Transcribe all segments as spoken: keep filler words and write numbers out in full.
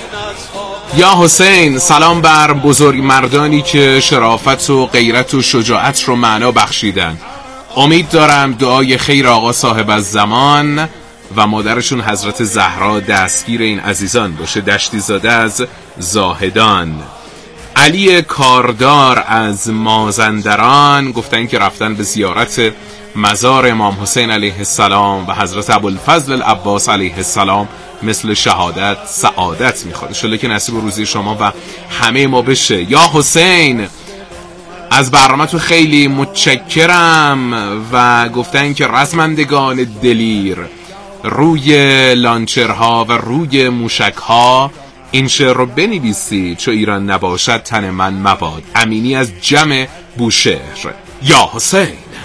یا حسین، سلام بر بزرگ مردانی که شرافت و غیرت و شجاعت رو معنا بخشیدن. امید دارم دعای خیر آقا صاحب الزمان و مادرشون حضرت زهرا دستگیر این عزیزان باشه. دشتی زاده از زاهدان. علی کاردار از مازندران گفتن که رفتن به زیارت مزار امام حسین علیه السلام و حضرت ابوالفضل العباس علیه السلام مثل شهادت سعادت میخواد. انشالله که نصیب روزی شما و همه ما بشه. یا حسین، از برنامه‌تون خیلی متشکرم و گفتن که رزمندگان دلیر روی لانچرها و روی موشکها این شعر رو بنویسی چو ایران نباشد تن من مباد. امینی از جمع بوشهر. یا حسین.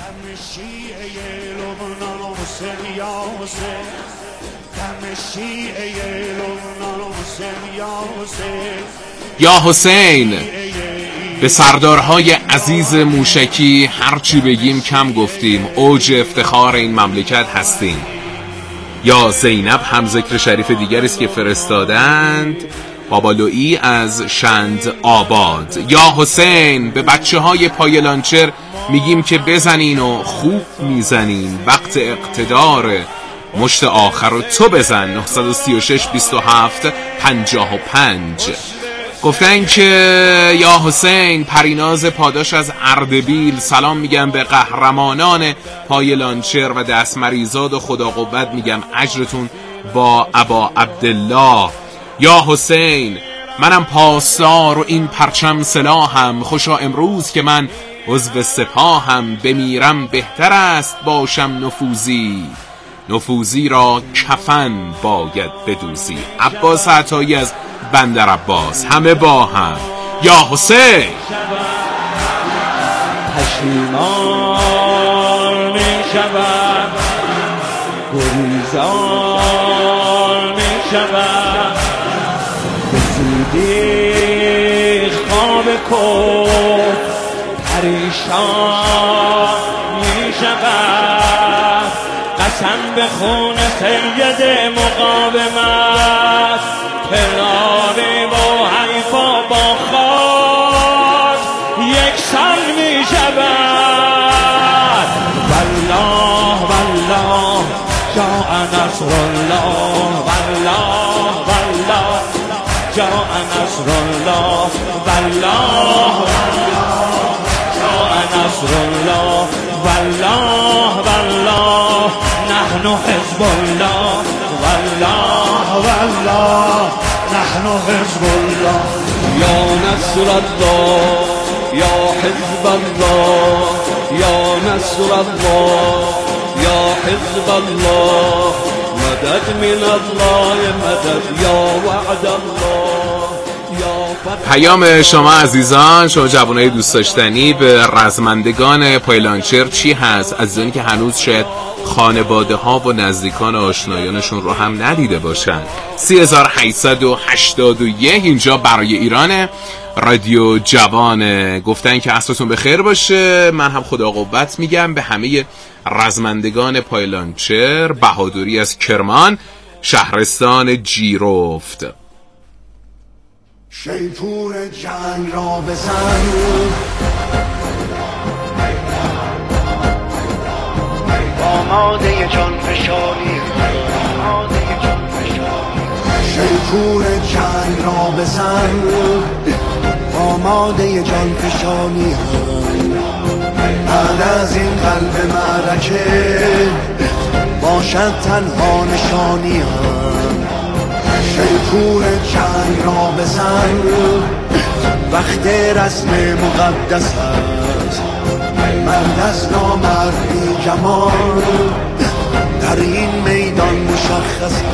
یا حسین، به سردارهای عزیز موشکی هرچی بگیم کم گفتیم، اوج افتخار این مملکت هستیم. یا زینب هم ذکر شریف دیگری است که فرستادند. بابالویی از شند آباد. یا حسین، به بچه های پای لانچر میگیم که بزنین و خوب میزنین، وقت اقتدار مشت آخر رو تو بزن. نه سه شش بیست و هفت پنجاه و پنج. گفتن که یا حسین، پریناز پاداش از اردبیل سلام میگم به قهرمانان پای لانچر و دست مریزاد و خدا قوت میگم اجرتون با ابا عبدالله. یا حسین، منم پاسدار و این پرچم سلاحم، خوشا امروز که من عضو سپاهم، بمیرم بهتر است باشم نفوذی، نفوذی را کفن باید بدوزی. عباس عطایی از بندر عباس. همه با هم. یا حسین. پشیمان می شود، گریزان می شود، به زودی خواب کن پریشان می شود. قسم به خون سید مقاومت، پلاری با حیفا با خاک یک سان می شود. والله والله جاء نصر الله، والله والله جاء نصر الله، والله جاء نصر الله، والله والله نحن حزب الله، والله والله نحن حزب الله. یا نصر الله، یا حزب الله، یا نصر الله، یا حزب الله، مدد من الله، مدد یا وعد الله. پیام شما عزیزان، شما جوانای دوست داشتنی، به رزمندگان پایلانچر چی هست؟ عزیزانی که هنوز شاید خانواده ها و نزدیکان آشنایانشون رو هم ندیده باشن. سه هزار و هشتصد و هشتاد و یک اینجا برای ایران رادیو جوانه. گفتن که عصرتون بخیر باشه. من هم خدا قوت میگم به همه رزمندگان پایلانچر. بهادری از کرمان، شهرستان جیرفت. شیپور جنگ را بزن، آماده جان فشانی، شیپور جنگ را بزن، آماده جان فشانی. بعد از این قلب معرکه باشد تنها نشانی. شیپور جنگ را بزن، وقت رسم مقدس است، مرد از نامردی جمال در این میدان مشخص است.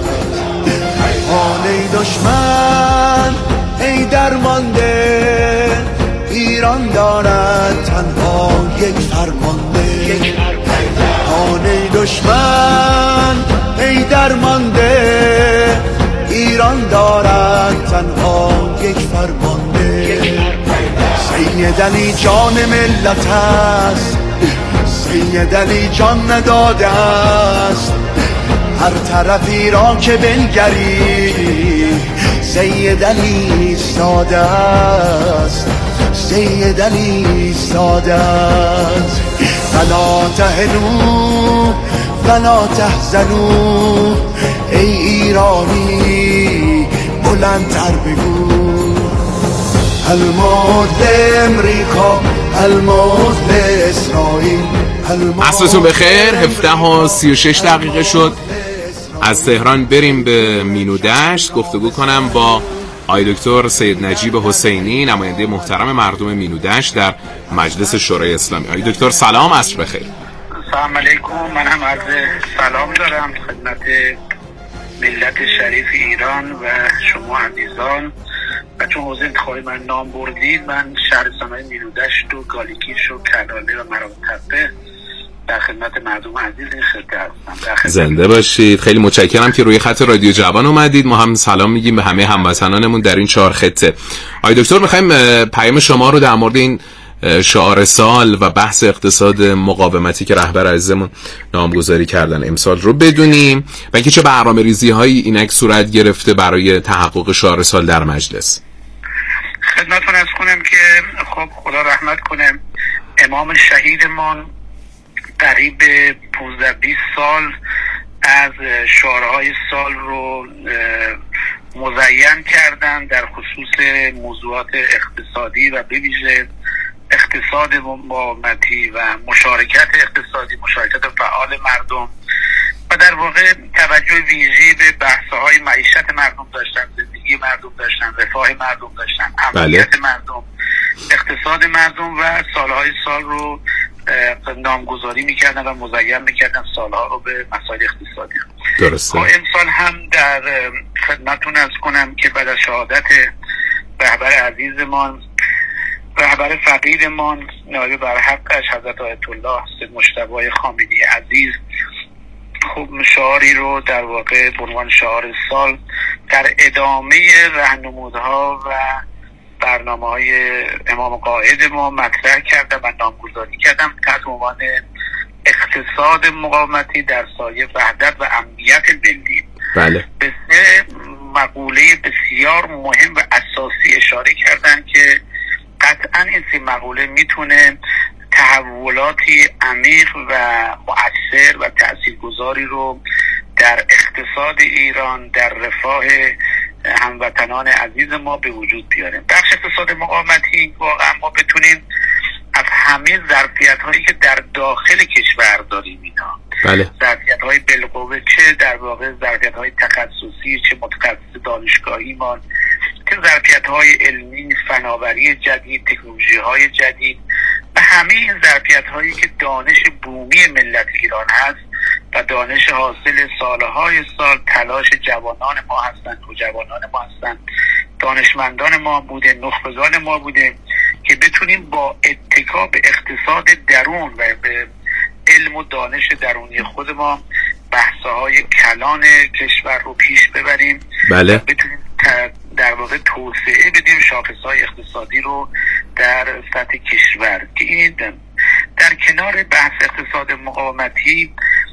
حال ای دشمن ای درمانده، ایران دارد تنها یک فرمانده. حال ای دشمن ای درمانده، ایران دارد تنها یک فرمانده. سید علی جان ملت است، سید علی جان نداده است. هر طرفی را که بنگری سید علی ساده است، سید علی ساده است. فلا تهنوا ولا تحزنوا، ای ایرانی بلندتر بگو. الموت لامریکا، الموت لاسرائیل. عصرتون بخیر. هفده و سی و شش دقیقه شد. از تهران بریم به مینودشت گفتگو کنم با آقای دکتر سید نجیب حسینی، نماینده محترم مردم مینودشت در مجلس شورای اسلامی. آقای دکتر سلام، عصر بخیر. سلام علیکم. من هم عرض سلام دارم خدمت ملت شریف ایران و شما عزیزان. و چون حوزه انتخابی من نام بردید، من شهرستان‌های مینودشت و گالیکیش و کلاله و مراغ‌تپه در خدمت مردم عزیز این خطه هستم. زنده باشید. خیلی متشکرم که روی خط رادیو جوان اومدید. ما هم سلام میگیم به همه هموطنانمون در این چهار خطه. آقای دکتر، میخوایم پیام شما رو در مورد این شعار سال و بحث اقتصاد مقاومتی که رهبر عزیزمون نامگذاری کردن امسال رو بدونیم و اینکه چه برنامه‌ریزی هایی اینک صورت گرفته برای تحقق شعار سال در مجلس. خدمتتون عرض کنم که خب خدا رحمت کنه، امام شهیدمان قریب پانزده بیست سال از شعارهای سال رو مزین کردن در خصوص موضوعات اقتصادی و به ویژه اقتصاد مقاومتی و مشارکت اقتصادی، مشارکت فعال مردم و در واقع توجه ویژه‌ای به بحث‌های معیشت مردم داشتن، زندگی مردم داشتن، رفاه مردم داشتن، امنیت بله. مردم، اقتصاد مردم و سالهای سال رو نامگذاری میکردن و مزین میکردن سالها رو به مسائل اقتصادی. درسته. امسال هم در خدمتتون عرض کنم که بعد از شهادت رهبر عزیزمان، رهبر فقیرمان، نایب برحقش حضرت آیت الله سید مجتبی خامنه‌ای عزیز، خوب شعاری رو در واقع به عنوان شعار سال در ادامه راهنمودها و برنامه‌های امام قائد ما مطرح کردم و نامگذاری کردم تحت عنوان اقتصاد مقاومتی در سایه وحدت و امنیت ملی. بله. به سه مقوله بسیار مهم و اساسی اشاره کردن که قطعا این سه مقوله میتونه تحولاتی عمیق و مؤثر و تاثیرگذاری رو در اقتصاد ایران، در رفاه هموطنان عزیز ما به وجود بیاریم. بخش اقتصاد مقاومتی واقعا ما بتونیم از همه ظرفیت هایی که در داخل کشور داریم اینا، بله. ظرفیت های بالقوه، چه در واقع ظرفیت های تخصصی، چه متخصص دانشگاهی ما، چه ظرفیت های علمی، فناوری جدید، تکنولوژی های جدید و همه این ظرفیت هایی که دانش بومی ملت ایران هست و دانش حاصل سالهای سال تلاش جوانان ما هستند و جوانان ما هستند، دانشمندان ما بوده، نخبگان ما بوده که بتونیم با اتکا به اقتصاد درون و به علم و دانش درونی خود ما بحث‌های کلان کشور رو پیش ببریم. بله. بتونیم در واقع توسعه بدیم شاخص‌های اقتصادی رو در سطح کشور که این در کنار بحث اقتصاد مقاومتی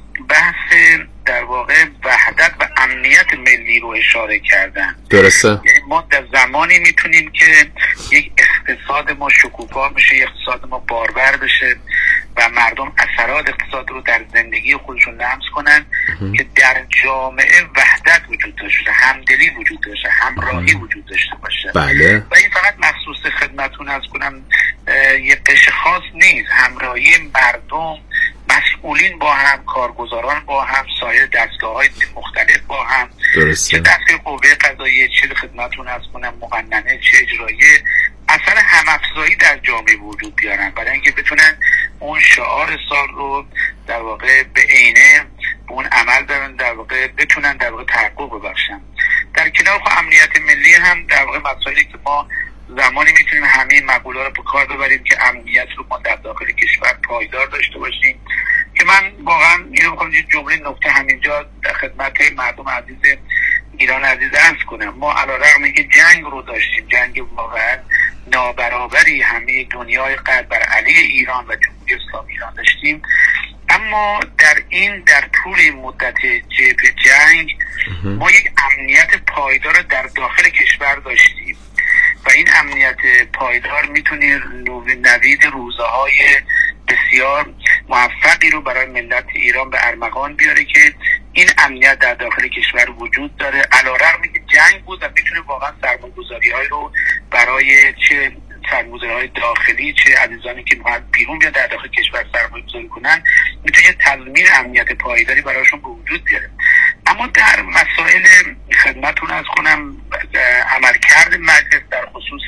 بحث در واقع وحدت و امنیت ملی رو اشاره کردن. درسته. یعنی ما در زمانی میتونیم که یک اقتصاد ما شکوفا بشه، یک اقتصاد ما بارور بشه و مردم اثرات اقتصاد رو در زندگی خودشون لمس کنن که در جامعه وحدت وجود داشته، همدلی وجود داشته، همراهی وجود داشته باشه. بله. و این فقط مخصوص خدمتون از کنم یک قش خاص نیست، همراهی مردم، مسئولین با هم، کارگزاران با هم، سایر دستگاه‌های مختلف با هم، درسته. چه دستگاه قوه قضاییه، چه خدمتتون عرض کنم مقننه، چه اجراییه، اثر هم‌افزایی در جامعه وجود بیارن برای اینکه بتونن اون شعار سال رو در واقع به عینه به اون عمل دارن، در واقع بتونن در واقع تحقق ببخشن. در کنار خب امنیت ملی هم در واقع مسائلی که ما زمانی میتونیم همه مقوله رو به کار ببریم که امنیت رو ما در داخل کشور پایدار داشته باشیم، که من واقعا اینو میخوام یه جمله نکته همینجا در خدمت مردم عزیز ایران عزیز عرض کنم. ما علیرغم اینکه جنگ رو داشتیم، جنگ واقعا نابرابری همه دنیای غرب بر علیه ایران و جمهوری اسلامی ایران داشتیم، اما در این در طول این مدت جبهه جنگ ما یک امنیت پایدار در داخل کشور داشتیم و این امنیت پایدار میتونه نوید روزه های بسیار موفقی رو برای ملت ایران به ارمغان بیاره که این امنیت در داخل کشور وجود داره، علیرغم اینکه جنگ بود و میتونه واقعا سرمایه‌گذاری های رو برای چه سرمایه‌گذاری داخلی چه عزیزانی که میخوان بیرون بیان در داخل کشور سرمایه‌گذاری کنن میتونه تضمین امنیت پایداری برایشون به وجود بیاره. اما در مسائل خدمتتون از کنم عملکرد مجلس در خصوص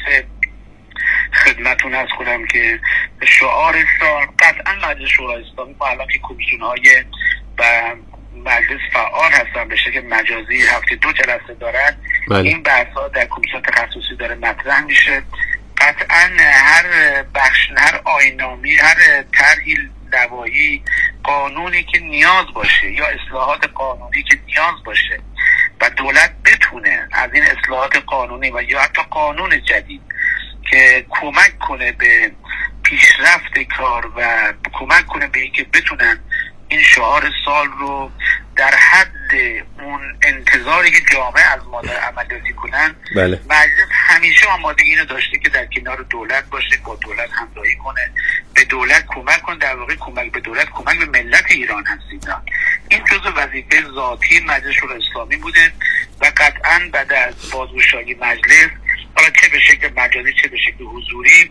خدمتتون از کنم که شعار سال قطعا مجلس شورای اسلامی با الان که کمیسیون های و مجلس فعال هستن به شکل مجازی هفته دو جلسه دارن، بله. این بحث ها در کمیسیون تخصصی داره مطرح میشه. قطعا هر بخش هر آیین‌نامه‌ای هر طرحی نوایی قانونی که نیاز باشه یا اصلاحات قانونی که نیاز باشه و دولت بتونه از این اصلاحات قانونی و یا حتی قانون جدید که کمک کنه به پیشرفت کار و کمک کنه به اینکه بتونن این شعار سال رو در حد اون انتظاری که جامعه از ما در عملیاتی کنن، بله. مجلس همیشه آمادگی اینو داشته که در کنار دولت باشه، با دولت همراهی کنه، به دولت کمک کنه، در واقع کمک به دولت کمک به ملت ایران هستید. این جزء وظیفه ذاتی مجلس شورای اسلامی بوده و قطعا بعد از بازگشایی مجلس حالا چه به شکل مجازی چه به شکل حضوری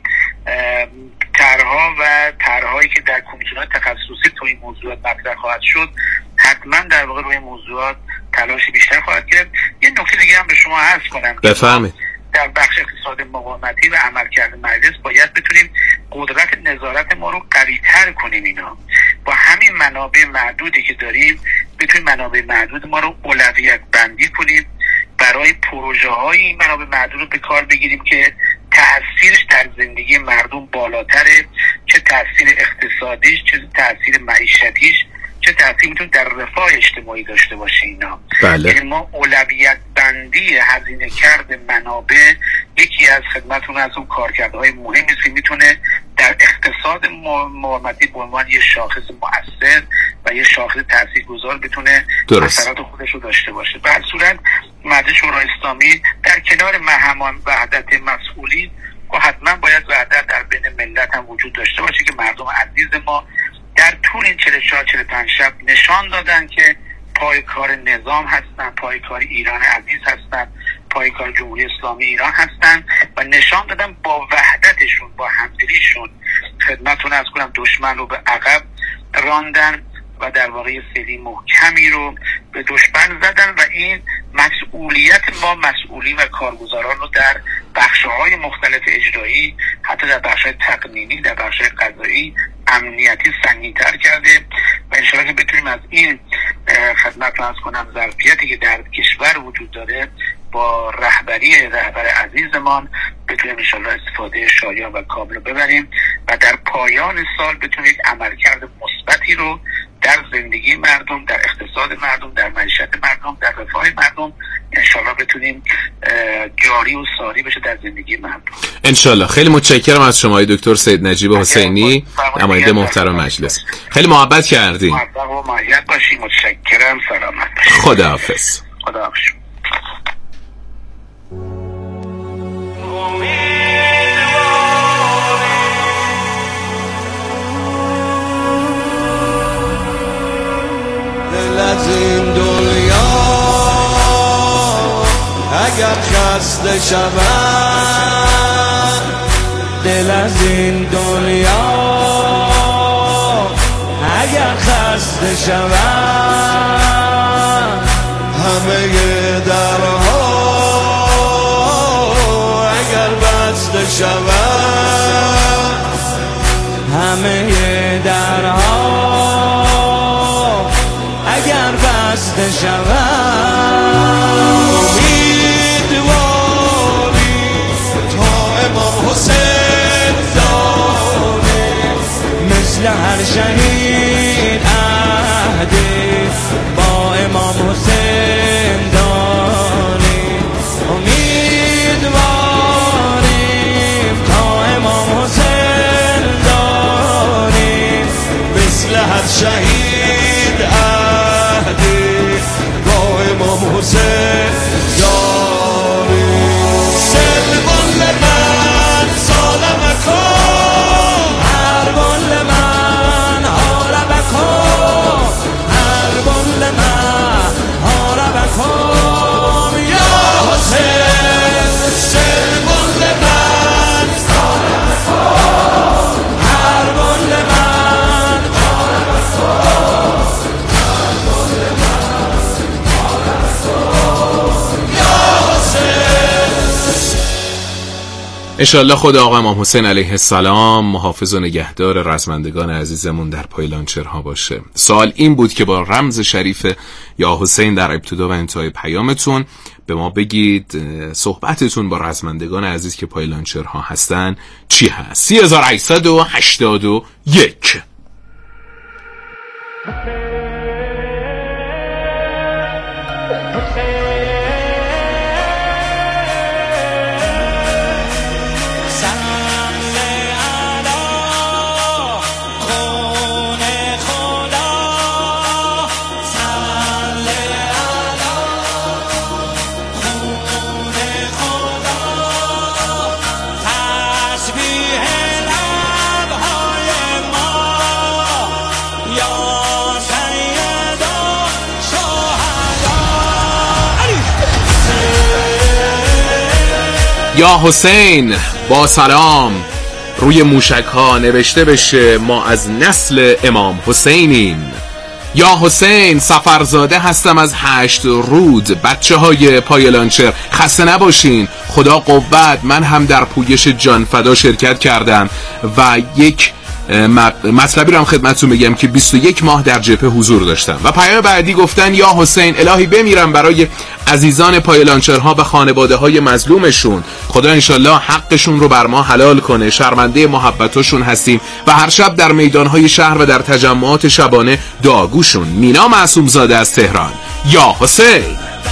طرح‌ها و طرح‌هایی که در کمیسیون‌های تخصصی تو این موضوعات مطرح خواهد شد حتما در واقع روی موضوعات تلاش بیشتر خواهد کرد. یه نکته دیگه هم به شما عرض کنم، بفرمایید. در بخش اقتصاد مقاومتی و عملکرد مجلس باید بتونیم قدرت نظارت ما رو قوی‌تر کنیم. اینا با همین منابع محدودی که داریم بتونیم منابع محدود ما رو اولویت بندی کنیم، برای پروژه های این منابع محدود رو به کار بگیریم که تأثیرش در زندگی مردم بالاتره، چه تأثیر اقتصادیش چه تأثیر معیشتیش چه تأثیر میتونه در رفاه اجتماعی داشته باشه. اینا بله. یعنی ما اولویت بندی هزینه کرد منابع یکی از خدمتون از اون کارکردهای مهمی است که میتونه در اقتصاد مقاومتی به عنوان یه شاخص مؤثر و یه شاخص تاثیرگذار بتونه اثرات خودش رو داشته باشه. به هر صورت مجلس شورای اسلامی در کنار همان وحدت مسئولین و حتما باید وحدت در بین ملت هم وجود داشته باشه که مردم عزیز ما در طول این چهل و چهار چهل و پنج شب نشان دادن که پای کار نظام هستن، پای کار ایران عزیز هستن، پای کار جمهوری اسلامی ایران هستن و نشان دادن با وحدتشون با همدلیشون خدمتتون از کنم دشمن رو به عقب راندن و در واقع سری محکمی رو به دشمن زدن و این مسئولیت ما مسئولین و کارگزاران رو در بخش‌های مختلف اجرایی حتی در بخش‌های تقنینی در بخش‌های قضایی امنیتی سنگین‌تر کرده و انشاءالله که بتونیم از این خدمت رو از کنم ظرفیتی که در کشور وجود داره با رهبری رهبر عزیزمان بتونیم انشاءالله استفاده شایان و کامل رو ببریم و در پایان سال بتونیم یک عملکرد مثبتی رو در زندگی مردم، در اقتصاد مردم، در معیشت مردم، در رفاه مردم انشالله بتونیم جاری و ساری بشه در زندگی مردم انشالله. خیلی متشکرم از شما دکتر سید نجیب حسینی، نماینده محترم مجلس. خیلی محبت کردیم. محبت و معیت باشی. متشکرم. سلامت باشی. خداحافظ. خداحافظ. دل از این دنیا اگر خسته شود، دل از این دنیا اگر خسته شود، همه درها اگر بسته شود، همه درها اگر بسته شود، امیدواری تا امام حسین داریم، مثل هر شهید عهدی با امام حسین داریم، امیدواریم تا امام حسین داریم، مثل هر شهید انشالله خدا آقا امام حسین علیه السلام محافظ و نگهدار رزمندگان عزیزمون در پای لانچرها باشه. سوال این بود که با رمز شریف یا حسین در ابتدا و انتهای پیامتون به ما بگید صحبتتون با رزمندگان عزیز که پای لانچرها هستن چی هست؟ سی هزار و هشتصد و هشتاد و یک. یا حسین با سلام، روی موشک ها نوشته بشه ما از نسل امام حسینیم. یا حسین سفرزاده هستم از هشت رود، بچه های پای لانچر خسته نباشین، خدا قوت. من هم در پویش جانفدا شرکت کردم و یک مطلبی رو هم خدمتتون بگم که بیست و یک ماه در جبهه حضور داشتم. و پیام بعدی گفتن یا حسین الهی بمیرم برای عزیزان پای لانچرها و خانواده های مظلومشون، خدا انشالله حقشون رو بر ما حلال کنه، شرمنده محبتاشون هستیم و هر شب در میدانهای شهر و در تجمعات شبانه دعاگوشون. مینا معصوم زاده از تهران. یا حسین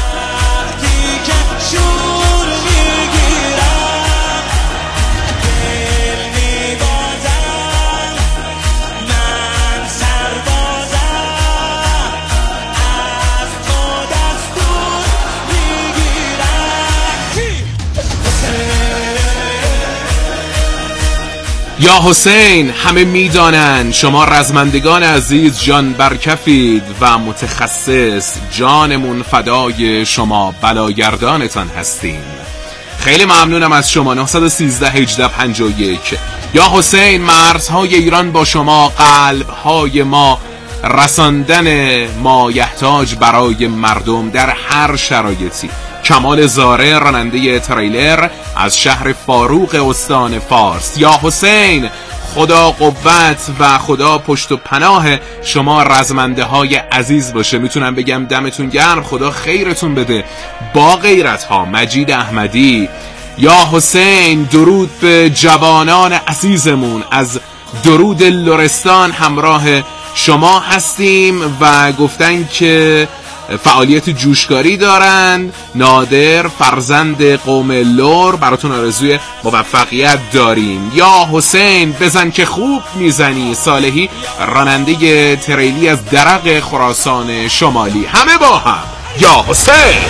یا حسین همه میدانن شما رزمندگان عزیز جان برکفید و متخصص، جانمون فدای شما بلاگردانتان هستیم. خیلی ممنونم از شما. نه یک سه هجده پنجاه و یک. یا حسین مرزهای ایران با شما، قلبهای ما رساندن ما یحتاج برای مردم در هر شرایطی. کمال زاره راننده تریلر از شهر فاروق استان فارس. یا حسین خدا قوت و خدا پشت و پناه شما رزمنده های عزیز باشه. میتونم بگم دمتون گرم، خدا خیرتون بده. با غیرت ها مجید احمدی. یا حسین درود به جوانان عزیزمون، از درود لرستان همراه شما هستیم و گفتن که فعالیت جوشکاری دارند. نادر فرزند قوم لور، براتون آرزوی موفقیت داریم. یا حسین بزن که خوب میزنی. صالحی راننده تریلی از درق خراسان شمالی. همه با هم یا حسین.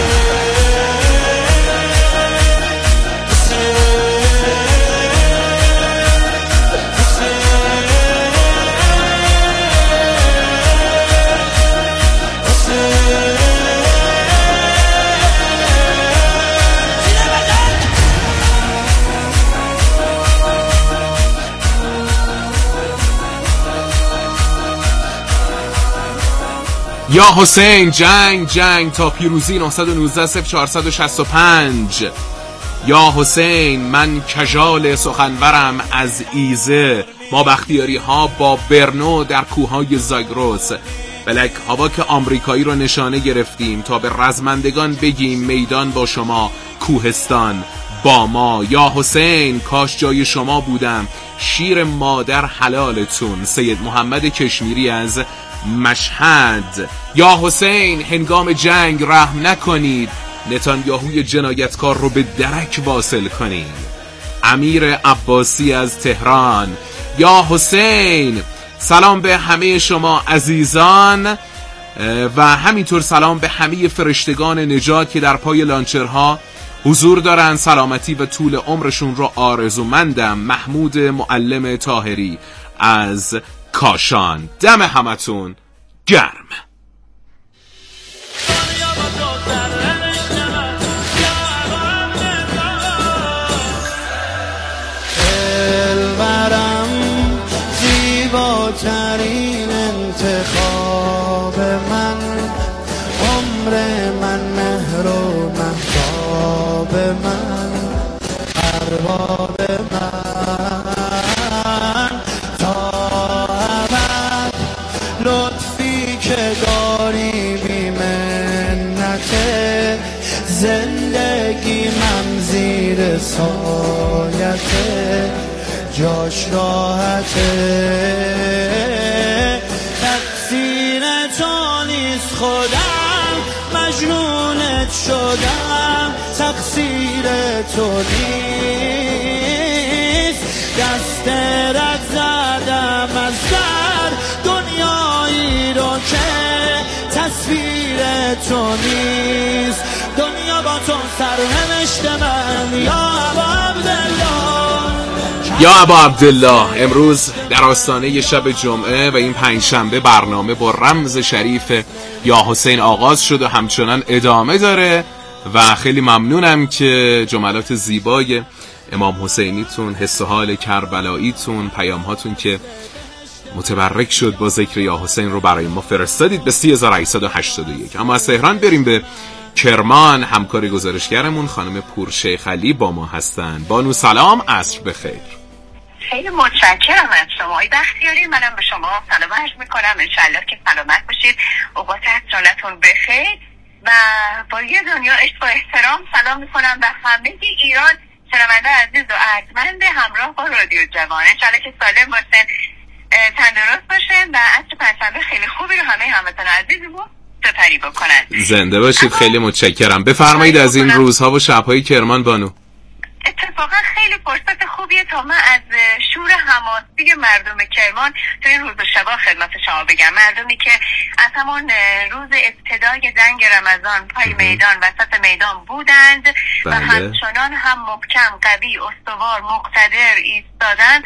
یا حسین جنگ جنگ تا پیروزی. نه یک نه صفر چهار شش پنج. یا حسین من کژال سخنورم از ایزه، ما بختیاری ها با برنو در کوههای زاگرس. بلک هوا که آمریکایی رو نشانه گرفتیم تا به رزمندگان بگیم میدان با شما، کوهستان با ما. یا حسین کاش جای شما بودم، شیر مادر حلالتون. سید محمد کشمیری از مشهد. یا حسین هنگام جنگ رحم نکنید، نتانیاهوی جنایتکار رو به درک واصل کنید. امیر عباسی از تهران. یا حسین سلام به همه شما عزیزان و همینطور سلام به همه فرشتگان نجات که در پای لانچرها حضور دارن. سلامتی و طول عمرشون رو آرزومندم. محمود معلم طاهری از کاشان. دم همتون گرم. دلبرم زیباترین انتخاب من، عمر من مهر و مهتاب من، ارباب زیر سایت جاش راحته. تقصیر تو نیست خودم مجنونت شدم، تقصیر تو نیست دست رد زدم از در دنیایی رو که تصویر تو نیست. دنیا با تو سرنوشت من یا ابا عبدالله. یا ابا عبدالله، امروز در آستانه شب جمعه و این پنجشنبه برنامه با رمز شریف یا حسین آغاز شد و همچنان ادامه داره و خیلی ممنونم که جملات زیبای امام حسینیتون، حس و حال کربلاییتون، پیام هاتون که متبرک شد با ذکر یا حسین رو برای ما فرستادید به سی هزار و هشتصد و هشتاد و یک. اما از تهران بریم به کرمان. همکار گزارشگرمون خانم پورشیخ علی با ما هستن. بانو سلام، عصر بخیر. خیلی متشکرم از شما بختیاری. منم به شما سلام عرض میکنم، انشالله که سلامت باشید، اوقات جانتون بخیر و با یه دنیا عشق و احترام سلام میکنم به همه ایران، شنونده عزیز و ارجمند همراه با رادیو جوان. انشالله که سالم باشن، تندرست باشن و عصر پنجشنبه خیلی خوبی رو همه هموطن عزیزمون سپری بکنن. زنده باشید. خیلی متشکرم. بفرمایید از این روزها و شب‌های کرمان بانو. اتفاقا خیلی فرصت خوبیه تا من از شور حماسی مردم کرمان تو این روز و شبا خدمت شما بگم. مردمی که از همون روز ابتدای جنگ رمضان پای میدان، وسط میدان بودند بله. و همچنان هم محکم، قوی، استوار، مقتدر ایستادن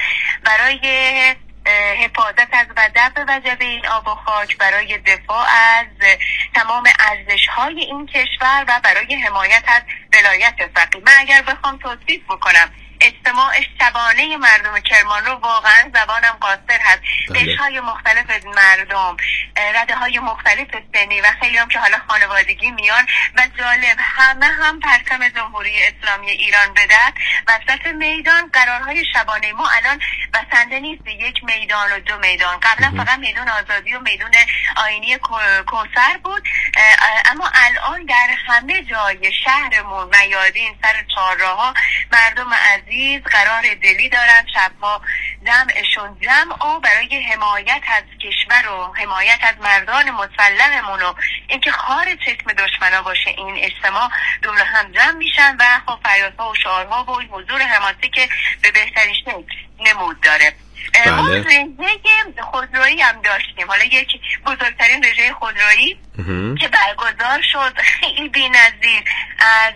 برای حفاظت از و دفع وجبه این آب و خاک، برای دفاع از تمام ارزش‌های این کشور و برای حمایت از ولایت فقیه. من اگر بخوام توصیف بکنم اجتماع شبانه مردم کرمان رو، واقعا زبانم قاصر هست. قشرهای مختلف مردم، رده های مختلف سنی و خیلی هم که حالا خانوادگی میان و جالب همه هم پرچم جمهوری اسلامی ایران به دست وسط میدان. قرارهای شبانه ما الان بسنده نیست یک میدان و دو میدان، قبلا فقط میدان آزادی و میدان آینی کوثر بود، اما الان در همه جای شهرمون، میادین، سر چهارراها مردم عزیز قرار دلی دارن شبها جمعشون جمع و برای حمایت از کشور و حمایت از مردان مسلحمون و اینکه خار چشم دشمنا باشه این اجتماع دور هم جمع میشن و خب فریادها و شعارها و حضور حماسی که به بهترین شکل نمود داره. ما رژه خودرویی هم داشتیم، حالا یک بزرگترین رژه خودرویی که برگزار شد خیلی بی‌نظیر از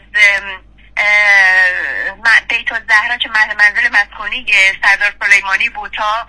بیت الزهرا که منزل مسکونی سردار سلیمانی بود تا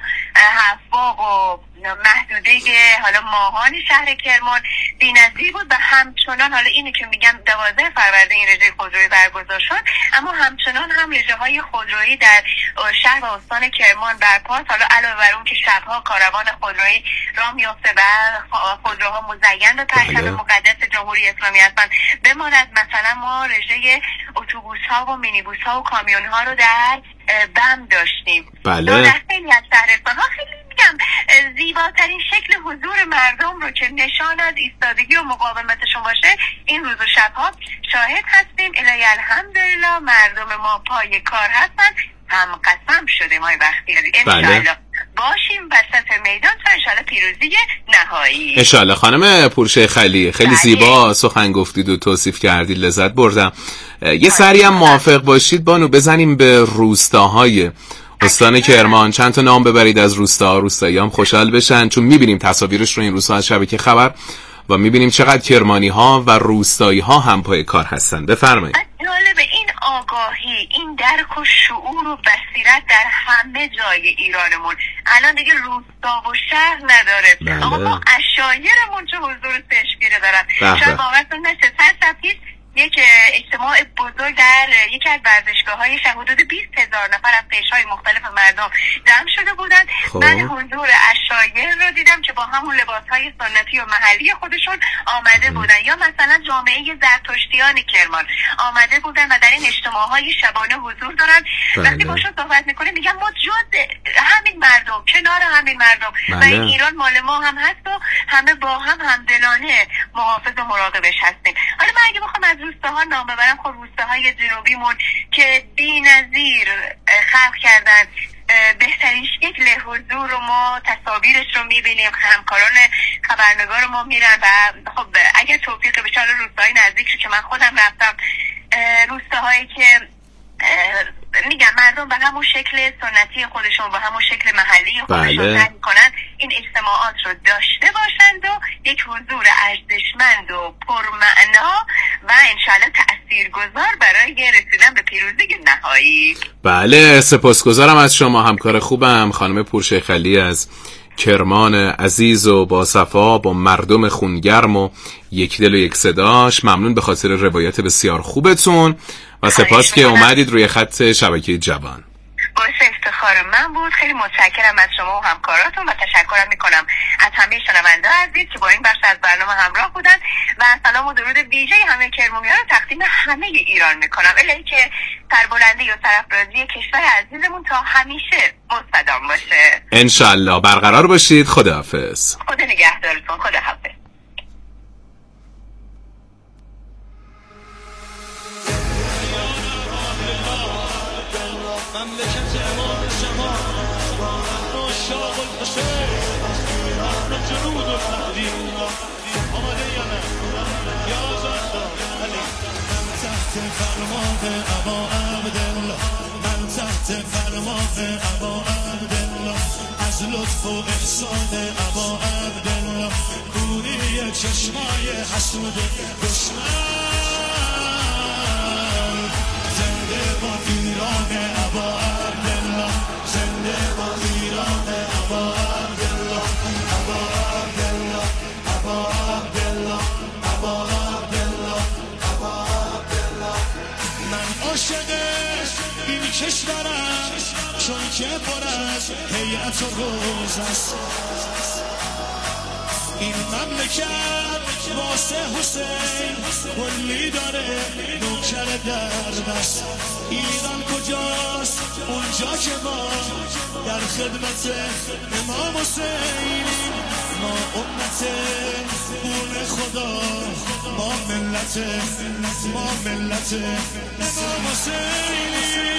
حفاق و محدوده حالا ماهان شهر کرمان بی‌نظیر بود و همچنان حالا اینی که میگم دوازده فروردین این رژه خودرویی برگزار شد، اما همچنان هم رژه های خودرویی در شهر و استان کرمان برپاست. حالا علاوه بر اون که شبها کاروان خودرویی راه میفته و خودروها مزین به پرچم مقدس جمهوری اسلامی هستند، بماند مثلا ما رژه اتوبوس ها و مینیبوس ها و کامیون ها رو در بم داشتیم. بله. در خیلی از شهرستان ها خیلی میگم زیباترین شکل حضور مردم رو که نشان از ایستادگی و مقاومتشون باشه این روز و شبها شاهد هستیم. الهی الحمدلله مردم ما پای کار هستن، هم قسم شده ما بختیاری انشاءالله باشیم وسط میدان تا انشاءالله پیروزی نهایی. انشاءالله. خانم پورشیخ علی خیلی زیبا سخن گفتید و توصیف کردید، لذت بردم. یه سری هم موافق باشید بانو بزنیم به روستاهای استان کرمان، چند تا نام ببرید از روستاها، روستایی هم خوشحال بشن، چون میبینیم تصاویرش رو این روزها از شبکه خبر و میبینیم چقدر کرمانی ها و روستایی ها هم پای کار هستن. بفرمایید. جالبه این آگاهی، این درک و شعور و بصیرت در همه جای ایرانمون الان دیگه روستا و شهر نداره. بله. اما ما عشایرمون چه حضور تشکیره دارن. شاید باورتون نشه چند شب پیش یک اجتماع بزرگ در یکی از ورزشگاه‌های شهر حدود بیست هزار نفر از قشرهای مختلف مردم جمع شده بودند. من حضور عشایر رو دیدم که با همون لباس‌های سنتی و محلی خودشون آمده بودن، یا مثلا جامعه زرتشتیان کرمان آمده بودن و در این اجتماع‌های شبانه حضور دارن. وقتی باشون صحبت می‌کنیم میگم ما جز همین مردم، کنار همین مردم و این ایران مال ما هم هست و همه با هم همدلانه محافظ و مراقبش هستیم. حالا من اگه بخوام از روستاها نام ببرم، خب روستاهای جنوبیمون که بی بی‌نظیر خلق کردن. بهترین شکل حضور رو ما تصاویرش رو میبینیم، همکاران خبرنگار ما میرن و خب اگر توفیق بشه حالا روستاهای نزدیک رو که من خودم رفتم، روستاهایی که میگم مردم به همون شکل سنتی خودشون با همون شکل محلی خودشون سعی میکنن این اجتماعات رو داشته باشند و یک حضور ارزشمند و پرمعنا و انشالله تاثیرگذار برای رسیدن به پیروزی نهایی. بله، سپاسگزارم از شما همکار خوبم خانم پورشیخ علی از کرمان عزیز و با صفا، با مردم خونگرم و یک دل و یک صداش. ممنون به خاطر روایت بسیار خوبتون و سپاس که اومدید روی خط شبکه جوان. باعث افتخار من بود. خیلی متشکرم از شما و همکاراتون و تشکرم میکنم از همه شنونده عزیز که با این بخش از برنامه همراه بودن و سلام و درود ویژه همه کرمانیان رو تقدیم همه ایران میکنم. الهی که سربلندی و سرافرازی کشور عزیزمون تا همیشه مستدام باشه انشالله. برقرار باشید. خداحافظ. خدا نگهدارتون. خداحافظ. مملکت امام زمان عشاق الحسین نحن جنود المهدی آماده یا نه یا زهرا علی من تحت فرمان ابا عبدالله من تحت فرمان ابا عبدالله از لطف و احسان ابا عبدالله گوری چشمای حسود دشمن زنده با ایران ابا عبدالله زنده با ایران ابا عبدالله ابا عبدالله ابا عبدالله ابا عبدالله ابا عبدالله من عاشق این کشورم چون که پر از هیئت و روز است این مملکت واسه حسین کلی داره نوکر در دست. ایران کجاست؟ اونجا که ما در خدمت امام حسین ما امت خون خدا ما ملت ما ملت امام حسین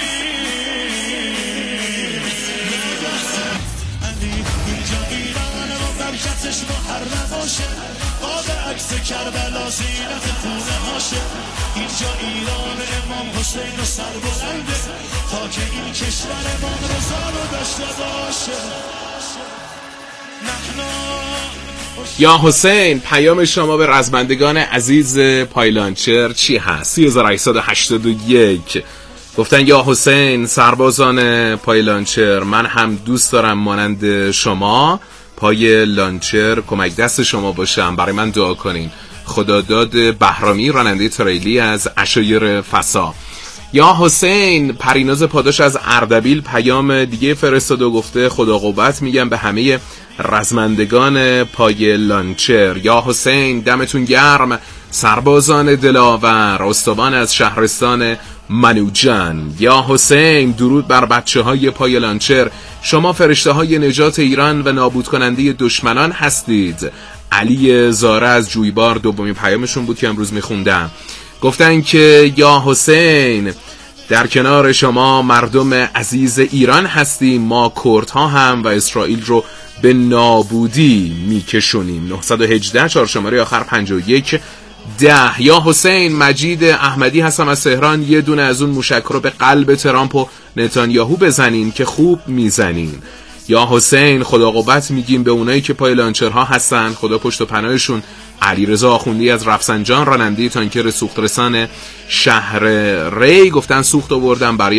اینجا ایران و برکتش محرم باشه آب عکس کربلا زینت خونه هاشه اینجا ایران امام حسین و سر بلنده تا که این کشور امام رضا رو داشته باشه. یا حسین، پیام شما به رزمندگان عزیز پایلانچر چی هست؟ سه هزار و هشتصد و هشتاد و یک گفتن یا حسین سربازان پای لانچر، من هم دوست دارم مانند شما پای لانچر کمک دست شما باشم، برای من دعا کنین. خداداد بهرامی راننده تریلی از عشایر فسا. یا حسین پریناز پاداش از اردبیل پیام دیگه فرستاده و گفته خدا قوت میگم به همه رزمندگان پای لانچر. یا حسین دمتون گرم سربازان دلاور، استوان از شهرستان منوجان. یا حسین درود بر بچه های پای لانچر، شما فرشته های نجات ایران و نابود کننده دشمنان هستید. علی زاره از جویبار دومین پیامشون بود که امروز میخوندم. گفتن که یا حسین در کنار شما مردم عزیز ایران هستیم، ما کردها هم و اسرائیل رو به نابودی میکشونیم. نهصد و هجده چهارشنبه آخر پنجاه و یک ده. یا حسین مجید احمدی هستم از تهران، یه دونه از اون موشک رو به قلب ترامپ و نتانیاهو بزنین که خوب میزنین. یا حسین خدا قوت میگیم به اونایی که پای لانچرها هستن، خدا پشت و پناهشون. علیرضا آخوندی از رفسنجان راننده تانکر سوخترسان شهر ری گفتن سوخت آوردم برای